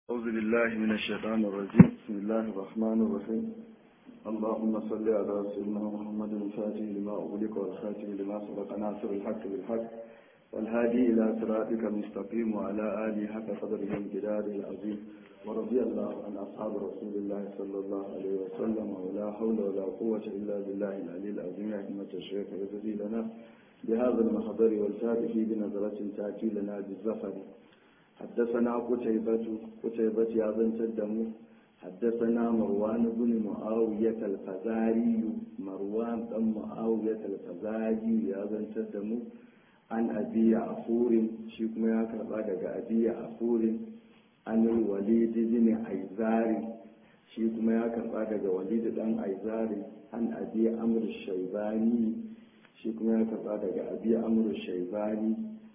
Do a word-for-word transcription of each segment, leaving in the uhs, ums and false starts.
أعوذ بالله من الشيطان الرجيم بسم الله الرحمن الرحيم اللهم صل على سيدنا محمد الفاتح لما أغلق والخاتم لما سبق ناصر الحق بالحق والهادي إلى صراطك المستقيم وعلى آله حق قدره امتداده العظيم ورضي الله عن أصحاب رسول الله صلى الله عليه وسلم ولا حول ولا قوة إلا بالله العلي العظيم رحمة الشيخ يزدي لنا بهذا المحضر والفاتح بنظرة تأتي لنا بالزفر حدثنا قتيبة قتيبة يا بن تدمو حدثنا مروان بن معاوية الفزاري مروان بن معاوية الفزاري يا بن تدمو عن أبي عفور شيكم يا كربا دغ أبي عفور عن الوليد بن عيزار شيكم يا كربا دغ وليد بن عيزار عن أبي عمرو الشيباني شيكم يا كربا دغ أبي عمرو الشيباني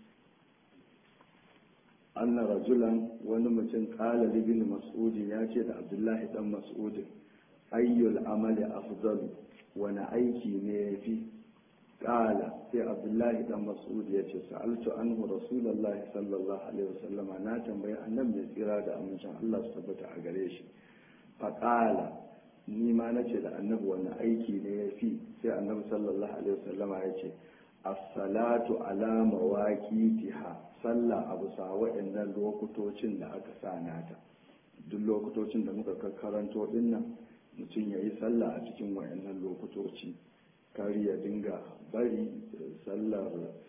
أن رجلا ونمتن قال لابن مسعود ياتي عبد الله بن مسعود أي العمل أفضل ونأيكي نيفي قال في عبد الله بن مسعود ياتي سألت عنه رسول الله صلى الله عليه وسلم أنا تنبي النبي إرادة أمن الله ثبت أغريش فقال ni ma nace da annabi wani aiki ne ya fi sai annabi sallallahu alaihi wasallama ya ce as-salatu ala mawaqitiha sallah abu sa wa'annan lokutocin da aka sa nata duk lokutocin da muka karanto dinnan mutum yayi sallah a cikin wa'annan lokutoci kar ya dinga bari sallar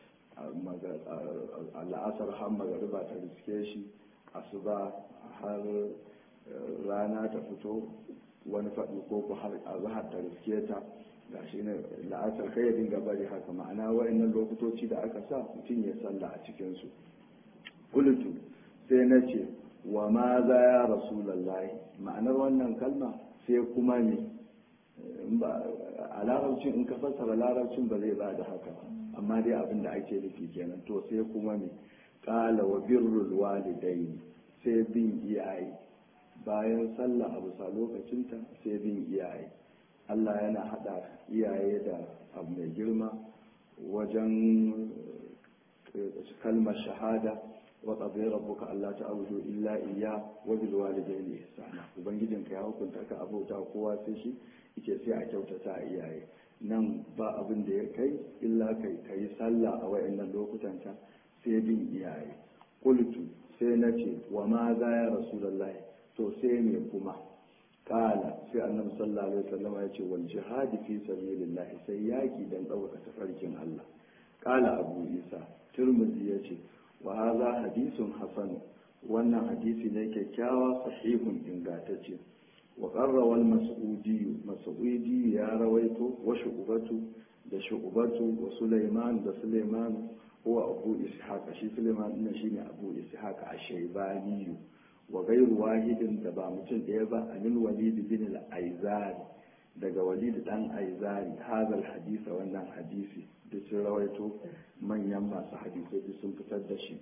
al'asar har magariba ta riske shi asuba har rana ta fito wani faɗi ko ku har azhar ta riske ta ga shi ne la'asar kai ya dinga bari haka ma'ana wa'annan lokutoci da aka sa mutum ya salla a cikinsu kulutu sai na ce wa ma za ya rasulallahi ma'anar wannan kalma sai kuma ne a larabcin in ka fassara larabcin ba zai ba da haka amma dai abin da ake nufi kenan to sai kuma ne qala wa birrul walidaini sai bin iyaye bayan sallah a bisa lokacinta sai bin iyaye Allah yana hada iyaye da abu mai girma wajen kalmar shahada wa qadara rabbuka alla ta'budu illa iyya wa bil walidayni ihsana ubangijinka ya hukunta ka abauta kowa sai shi yake sai a kyautata iyaye nan ba abin da ya kai illa kai kai sallah a wayannan lokutan ta sai bin iyaye qultu sai nace wa ma za ya rasulullahi to sai me kuma kala sai annabi sallallahu alaihi wasallam ya ce wal jihadi fi sabilillah sai yaki dan dauka tafarkin Allah kala abu isa tirmidhi yace wa hadha hadithun hasan wannan hadisi ne kyakkyawa sahihun ingantacce wa qarra wal mas'udi mas'udi ya rawaito wa shu'batu da shu'batu wa sulaiman da sulaiman huwa abu ishaq shi sulaiman din shine abu ishaq ash-shaybani wa gairu wahidin da ba mutum ɗaya ba anil walid bin al-aizari daga walid dan aizari hadal hadisa wannan hadisi da sun rawaito manyan masu hadisai sun fitar da shi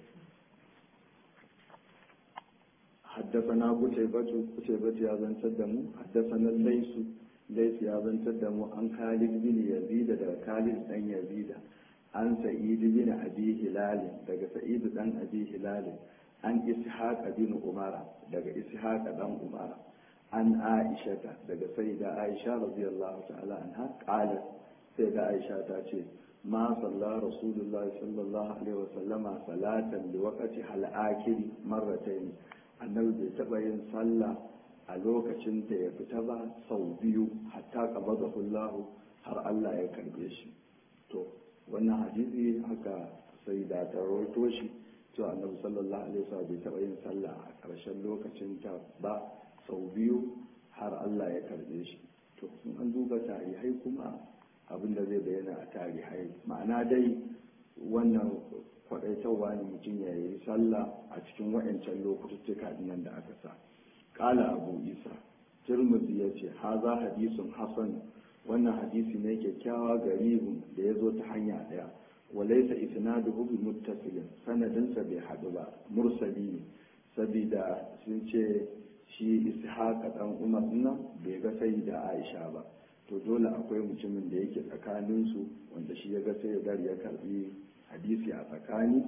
حدثنا قتيبة قتيبة يا بن تدمو حدثنا الليث ليث يا بن تدمو عن خالد بن يزيد ده خالد بن يزيد عن سعيد بن أبي هلال ده سعيد بن أبي هلال an ishaq bin umara daga ishaq dan umara an aisha daga sayyida aisha radiyallahu ta'ala anha qalat sayyida aisha ta ce ma salla rasulullah sallallahu alaihi wasallama salatan li waqti hal akhir marratayn annabi bai taba yin sallah a lokacin da ya fita ba sau biyu hatta qabadahu Allah har Allah ya karbe shi to wannan hadisi haka sayyida ta rawaito shi to annabi sallallahu alaihi wasallam bai taɓa yin sallah a ƙarshen lokacin ta ba sau biyu har Allah ya karbe shi to in an duba tarihai kuma abin da zai bayyana a tarihai ma'ana dai wannan kwaɗaitarwa ne mutum ya yi sallah a cikin wa'ancan lokututtuka nan da aka sa ƙala abu isa tirmidhi ya ce haza hadisun hasan wannan hadisi ne kyakkyawa garibin da ya zo ta hanya ɗaya وليس إسناده بمتصل سندن سبي حدبا مرسلين سبيدا سنشي شي إسحاق أن أمرنا بيغا سيدة عائشة با to dole akwai mutumin da yake tsakaninsu wanda shi ya ga sai ya gari ya karbi hadisi a tsakani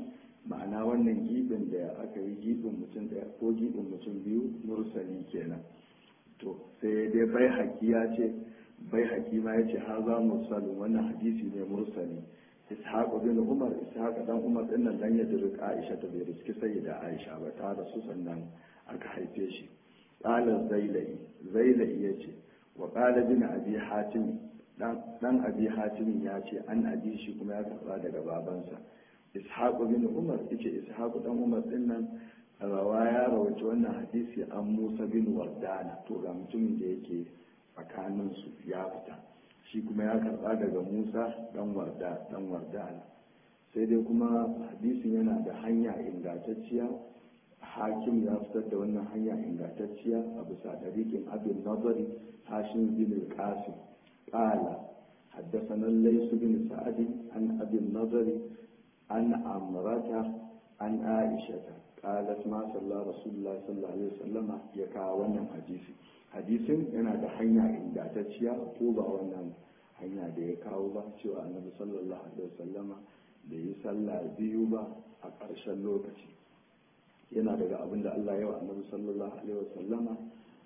ma'ana wannan gibin da aka yi gibin mutum daya ko gibin mutum biyu mursali kenan. To sai dai bai haƙi ya ce bai haƙi ma ya ce har za mursalin wannan hadisi ne mursali. ishaq bin umar ishaq dan umar din nan dan ya dirka aisha ta bai riski sai da aisha ba ta rasu sannan aka haife shi. qala zailai zailai yace wa qala bin abi hatim dan dan abi hatim ya ce an abi shi kuma ya karba daga babansa. ishaq bin umar yace ishaq dan umar din nan rawa ya rawaci wannan hadisi an musa bin wardana. To ga mutumin da yake tsakanin su ya fita, shi kuma ya karba daga musa dan warda dan wardana. sai dai kuma hadisin yana da hanya ingantacciya, hakim ya fitar da wannan hanya ingantacciya a bisa dariqin abin nazari hashim bin al-qasim qala حدثنا الليث بن سعد عن ابي النضر عن عمرة عن عائشة قالت ما صلى رسول الله صلى الله عليه وسلم يكا wannan hadisi hadisin yana da hanya ingantacciya ko ba wannan hanya da ya kawo ba cewa annabi sallallahu alaihi wasallama da yi sallah biyu ba a ƙarshen lokaci. Yana daga abin da Allah ya wa annabi sallallahu alaihi wasallama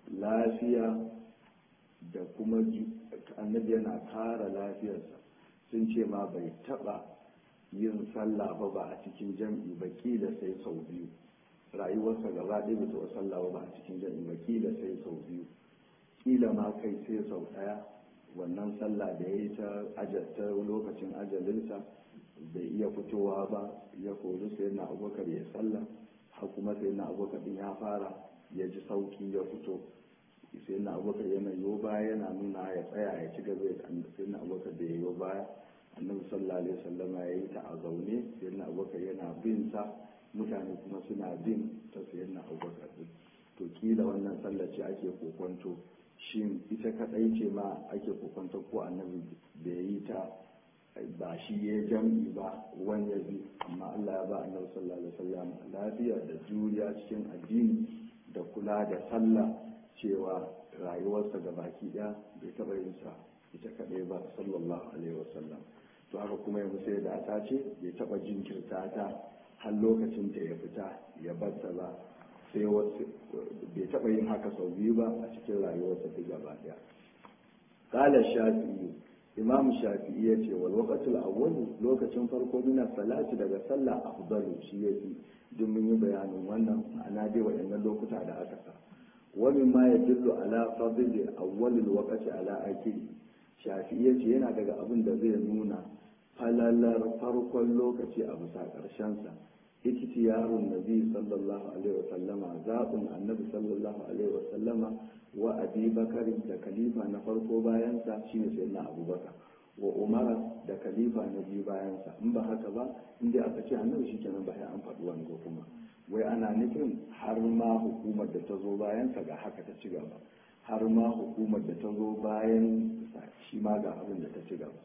lafiya da kuma annabi yana kara lafiyarsa. Sun ce ma bai taba yin sallah ba ba a cikin jam'i ba kila sai sau biyu. Rayuwarsa gaba ɗaya bai taɓa sallah ba ba a cikin jam'i ba kila sai sau biyu, kila ma kai sai sau ɗaya. Wannan sallah da ya yi ta ajalta lokacin ajalinsa bai iya fitowa ba, ya kori sai na abubakar ya sallah, har kuma sai na abubakar din ya fara ya ji sauki ya fito. Sai na abubakar yana yo baya yana nuna ya tsaya ya ci gaba ya sai na abubakar da ya yo baya. Annabi sallallahu alaihi wasallam ya yi ta a zaune, sai na abubakar yana bin sa, mutane kuma suna bin ta sai na abubakar din. To kila wannan sallah ce ake kokonto, shin ita kadai ce ma ake kokonto ko annabi da ya yi ta ba shi ya jam'i ba wani ya bi. Amma Allah ya ba annabi sallallahu alaihi wasallam lafiya da juriya cikin addini da kula da sallah, cewa rayuwarsa ga baki ɗaya bai taɓa yin sa ita kaɗai ba sallallahu alaihi wasallam. To haka kuma yanzu sai da ta ce bai taɓa jinkirta ta har lokacin da ya fita ya barta ba, sai wasu bai taɓa yin haka sau biyu ba a cikin rayuwarsa ta gaba ɗaya. Qala Shafi'i, Imam Shafi'i ya ce wal waqtul awwal lokacin farko min salati daga sallah afdalu shi yafi, duk mun yi bayanin wannan ma'ana dai waɗannan lokuta da aka sa. ومما يدل على فضل أول الوقت على آخره. Shafi'i yace yana daga abin da zai nuna falalar farkon lokaci a bisa ƙarshensa. Iktiyarun Nabi sallallahu alaihi wa sallama, zaɓin Annabi sallallahu alaihi wa sallama wa Abi Bakar da khalifa na farko bayansa shine sayyidina Abubakar, wa Umar da khalifa na biyu bayansa. In ba haka ba, in dai aka ce Annabi shikenan ba sai an faɗi wani ko kuma wai ana nufin har ma hukumar da ta zo bayansa ga haka ta ci gaba, har ma hukumar da ta zo bayan shi ma ga abin da ta ci gaba.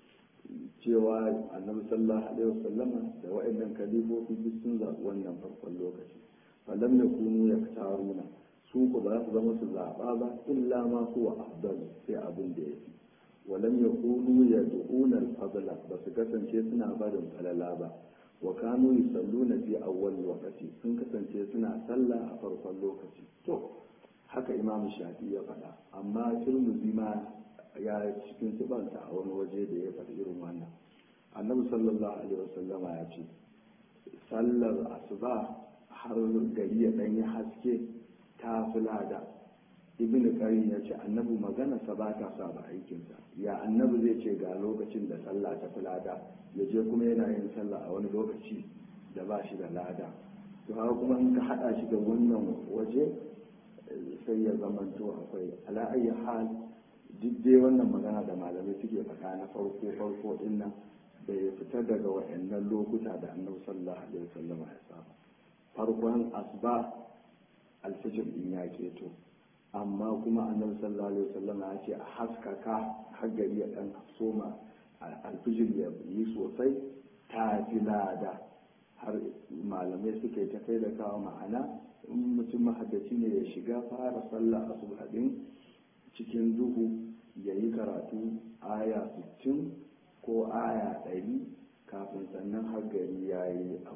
Cewa annabi sallallahu alaihi wasallama da wa'annan kalifofi duk sun zaɓi wannan farkon lokaci. falam ya kunu ya taruna, su ku ba su zama su zaɓa ba illa ma huwa afdal, sai abin da ya fi. walam ya kunu ya du'una al-fadla, ba su kasance suna barin falala ba. wa kanu yusalluna fi awwal waqti, sun kasance suna sallah a farkon lokaci. To haka Imam Shafi ya faɗa, amma Tirmidhi ma ya cikin tibanta a wani waje da ya faɗi irin wannan. Annabi sallallahu alaihi wasallama ya ce sallar asuba har gari ya ɗanyi haske ta fi lada. Ibn Qayyim ya ce annabi magana sa ba ta sa ba aikinsa. Ya annabi zai ce ga lokacin da sallah ta fi lada, ya je kuma yana yin sallah a wani lokaci da ba shi da lada. To haka kuma in ka haɗa shi da wannan waje sai ya zamanto akwai ala ayi hal. Duk dai wannan magana da malamai suke faɗa na farko farko din nan bai fita daga waɗannan lokuta da annabi sallallahu alaihi wasallam ya saba. Farkon asuba alfijir din ya keto, amma kuma annabi sallallahu alaihi wasallam ya ce a haskaka har gari ya dan soma alfijir ya yi sosai ta fi lada. Har malamai suke ta kai da kawo ma'ana in mutum mahaddaci ne ya shiga fara sallah asuba din cikin duhu ya yi karatu aya sittin ko aya ɗari kafin sannan har gari ya yi abu.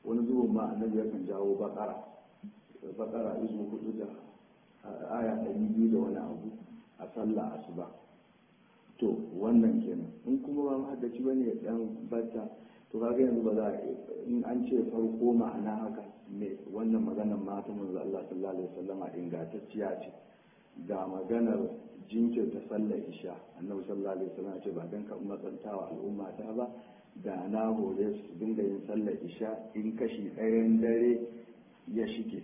wani zubin ma annabi yakan jawo bakara bakara izu hudu da aya ɗari biyu da wani abu a sallah asuba. To wannan kenan in kuma ba mahaddaci bane ya dan bata to kaga yanzu ba za a in an ce farko ma'ana haka me wannan maganar mata manzo Allah sallallahu alaihi wasallama ingantacciya ce ga maganar jinkirta sallar isha annabi sallallahu alaihi wasallam ce ba dan ka matsantawa al'umma ta ba da na hore su dinga yin sallar isha in kashi ɗayan dare ya shige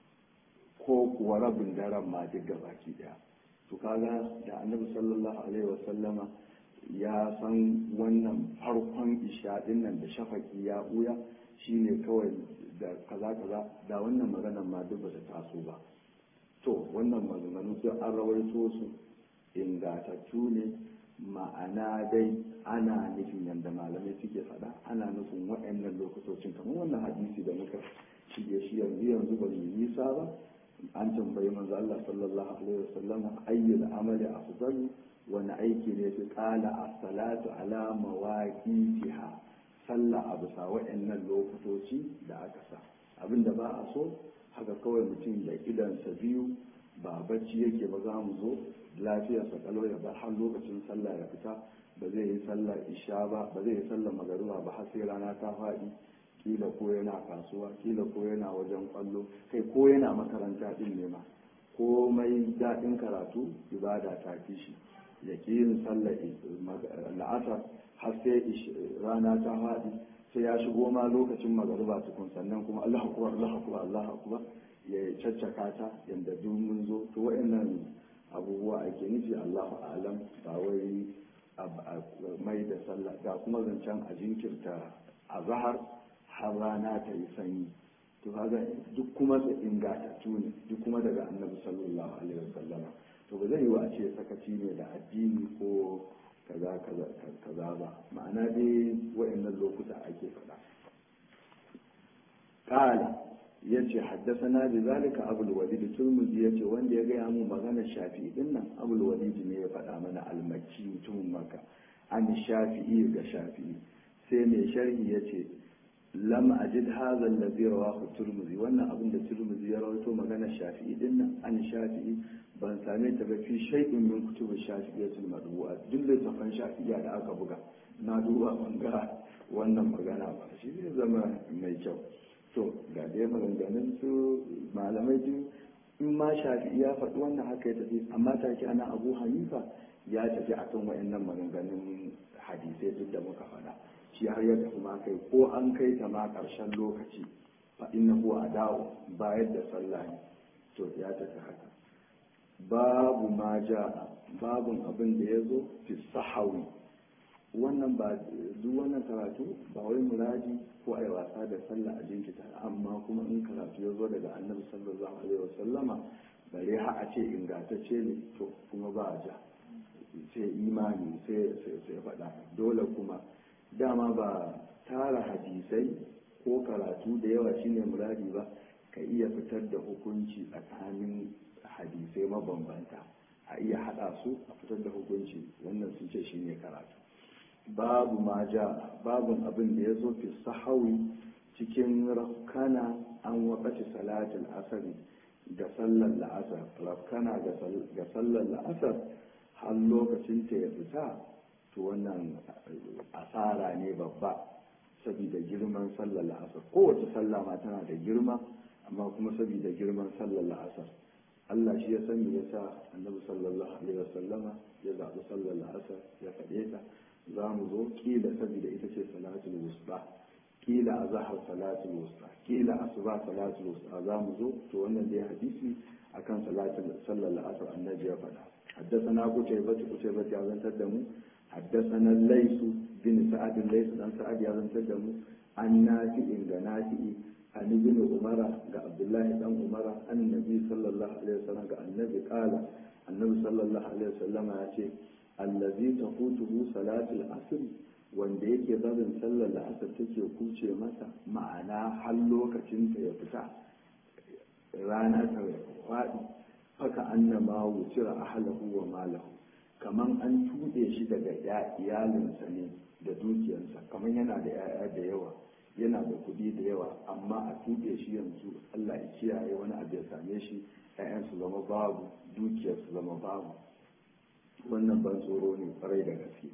ko kuwa rabin daren ma duk gabaki daya to kaga da annabi sallallahu alaihi wasallama ya san wannan farkon isha din nan da shafaki ya buya shine kawai da kaza kaza da wannan maganar ma duk ba ta taso ba. To wannan maganganu sai an rawaito su ingatattu ne ma'ana dai ana nufin yadda malamai suke faɗa ana nufin waɗannan lokacin kamar wannan hadisi da muka shige shi yanzu yanzu ba mu nisa ba an tambayi manzo Allah sallallahu alaihi wasallam ayyul amali afdalu wani aiki ne fi qala as-salatu ala mawaqitiha sallah a bisa waɗannan lokutoci da aka sa abinda ba a so haka kawai mutum da idansa biyu ba bacci yake ba za mu zo lafiyarsa kalau ya bar har lokacin sallah ya fita ba zai yi sallah isha ba ba zai yi sallah magariba ba har sai rana ta faɗi kila ko yana kasuwa kila ko yana wajen kwallo kai ko yana makaranta din ne ma komai daɗin karatu ibada ta fi shi ya ƙi yin sallah la'asar har sai rana ta faɗi sai ya shigo ma lokacin magariba tukun sannan kuma Allah akbar Allah akbar Allah akbar ya caccaka ta yanda duk mun zo to wayannan abubuwa ake nufi Allahu a'lam ba wai mai da sallah ga kuma zancen a jinkirta azhar har rana ta yi sanyi to kaga duk kuma da ingatattu ne duk kuma daga Annabi sallallahu alaihi wasallam to ba zai yi wa a ce sakaci ne da addini ko kaza kaza kaza ba ma'ana dai wayannan lokuta ake faɗa. Qala yace haddathana bi zalika abul walid turmuzi yace wanda ya gaya mu magana shafi'i din nan abul walid ne ya faɗa mana al-makki mutumin makka an shafi'i ga shafi'i sai mai sharhi yace lam ajid hadha alladhi rawahu turmuzi wannan abin da turmuzi ya rawaito magana shafi'i din nan an shafi'i ban same ta ba fi shay'in min kutubu shafi'iyyatul madbu'a duk littafan shafi'iyya da aka buga na duba ban ga wannan magana ba shi zai zama mai kyau. To ga dai maganganun su malamai duk in ma shafi'i ya faɗi wannan haka ya tafi amma take ana abu hanifa ya tafi akan wayannan maganganun hadisai duk da muka faɗa shi har ya tafi ma kai ko an kai ta ma ƙarshen lokaci fa innahu ada'u bayar da sallah ne to ya tafi haka. Babu ma ja babun abin da ya zo fi sahawi wannan ba duk wannan karatu ba wai muradi ko ai wasa da sallah a jinkita amma kuma in karatu ya zo daga annabi sallallahu alaihi wasallama bare ha a ce ingantacce ne to kuma ba a ja sai imani sai sai faɗa dole kuma dama ba tara hadisai ko karatu da yawa shine muradi ba ka iya fitar da hukunci tsakanin hadisai mabambanta a iya haɗa su a fitar da hukunci wannan sun ce shine karatu. Babu ma ja babun abin da ya zo fi sahawi cikin rafkana an waƙaci salatul asari ga sallar la'asar rafkana ga sallar la'asar har lokacin ta ya fita to wannan asara ne babba saboda girman sallar la'asar kowace sallah ma tana da girma amma kuma saboda girman sallar la'asar Allah shi ya san me yasa annabi sallallahu alaihi wasallama ya zaɓi sallar la'asar ya faɗe ta za mu zo kila saboda ita ce salatul wusta kila azhar salatul wusta kila asuba salatul wusta za mu zo to wannan dai hadisi akan salatul sallar la'asar annabi ya faɗa. حدثنا قتيبة قتيبة يا زن تدمو حدثنا الليث بن سعد الليث بن سعد يا زن تدمو عن نافع نافع عن ابن عمر عبد الله بن عمر عن النبي صلى الله عليه وسلم النبي قال النبي صلى الله عليه وسلم يأتي الذي تفوته صلاة العصر wanda yake barin sallar la'asar take kuce masa ma'ana har lokacin ta ya fita rana ta faɗi haka annama wucira ahlahu wa malahu kaman an tuɗe shi daga iyalinsa ne da dukiyarsa kaman yana da 'ya'ya da yawa yana da kuɗi da yawa amma a tuɓe shi yanzu Allah ya kiyaye wani abu ya same shi ƴaƴan su zama babu dukiyar su zama babu wannan ban tsoro ne kwarai da gaske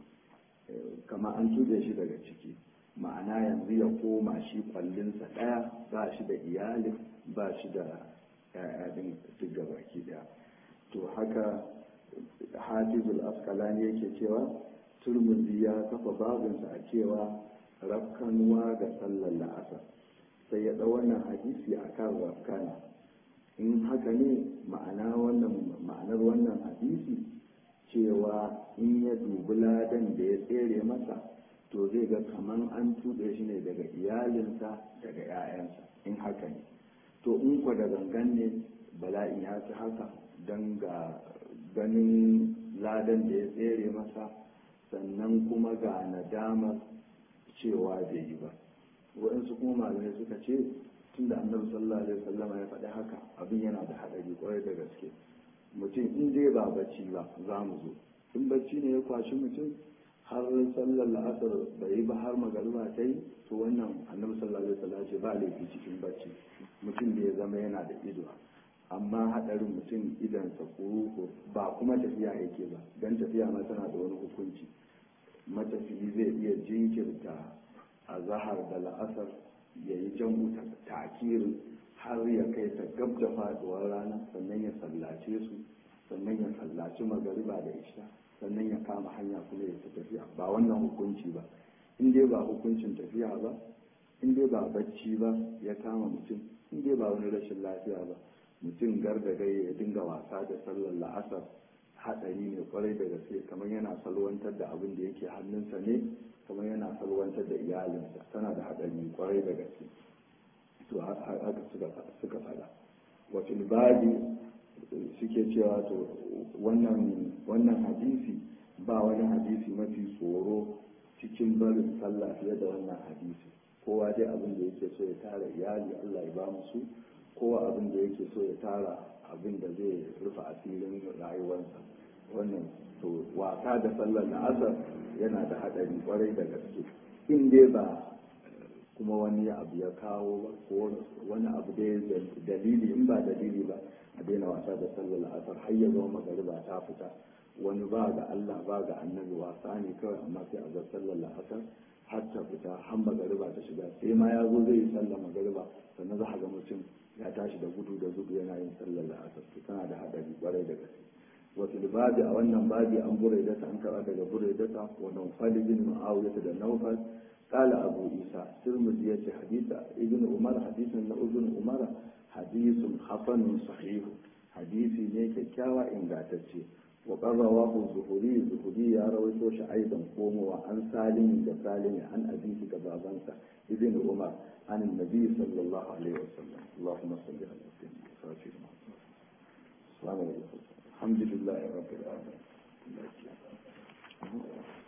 kama an tuɓe shi daga ciki ma'ana yanzu ya koma shi kwallinsa ɗaya ba shi da iyalin ba shi da ƴaƴa din duk gabaki ɗaya to haka hafizul askalani yake cewa turmuzi ya kafa babinsa a cewa rafkanuwa ga sallar la'asar sai ya ɗau wannan hadisi a kan rafkana in haka ne ma'ana wannan ma'anar wannan hadisi cewa in ya dubi ladan da ya tsere masa to zai ga kaman an tuɓe shi ne daga iyalinsa daga 'ya'yansa in haka ne to in kwa da gangan ne bala'in ya fi haka don ga ganin ladan da ya tsere masa sannan kuma ga nadamar cewa bai yi ba waɗansu kuma malamai suka ce tun da annabi sallallahu alaihi wasallam ya faɗi haka abin yana da haɗari kwarai da gaske mutum in dai ba bacci ba za mu zo in bacci ne ya kwashi mutum har sallar la'asar bai yi ba har magariba ta yi to wannan annabi sallallahu alaihi wasallam ce ba laifi cikin bacci mutum da ya zama yana da ido amma haɗarin mutum idansa kuru ba kuma tafiya yake ba don tafiya ma tana da wani hukunci matafiyi zai iya jinkirta a zahar da la'asar ya yi jam'u takirin har ya kai ta gab da faduwar rana sannan ya sallace su sannan ya sallaci magariba da isha sannan ya kama hanya kuma ya tafiya ba wannan hukunci ba in dai ba hukuncin tafiya ba in dai ba bacci ba ya kama mutum in dai ba wani rashin lafiya ba mutum gardagai ya dinga wasa da sallar la'asar haɗari ne kwarai da gaske kamar yana salwantar da abin da yake hannunsa ne kamar yana salwantar da iyalinsa tana da haɗari kwarai da gaske to haka suka faɗa wacin babi suke cewa to wannan hadisi ba wani hadisi mafi tsoro cikin barin sallah fiye da wannan hadisi kowa dai abin da yake so ya tara iyali Allah ya ba mu su kowa abin da yake so ya tara abin da zai rufe asirin rayuwarsa wannan to wasa da sallar la'asar yana da haɗari kwarai da gaske in dai ba kuma wani abu ya kawo ba ko wani abu da ya dalili in ba dalili ba a daina wasa da sallar la'asar har ya zama magariba ta fita wani ba ga Allah ba ga annabi wasa ne kawai amma sai a ga sallar la'asar har ta fita har magariba ta shiga sai ma ya zo zai yi sallar magariba sannan za a ga mutum ya tashi da gudu da gudu yana yin sallar la'asar to tana da haɗari kwarai da gaske wasu babi a wannan babi an buraidata an karɓa daga buraidata wa naufal bin mu'awiyah da naufal qala abu isa tirmidhi yace hadisa ibn umar hadisin na ibn umar hadisun hasanun sahih hadisi ne kyakkyawa ingantacce wa qarrawahu zuhuri zuhuri ya rawaito shi aidan komowa an salimi da salimi an abisi ga babansa ibn umar an annabi sallallahu alaihi wasallam allahumma salli ala sayyidina muhammad alhamdulillahi rabbil alamin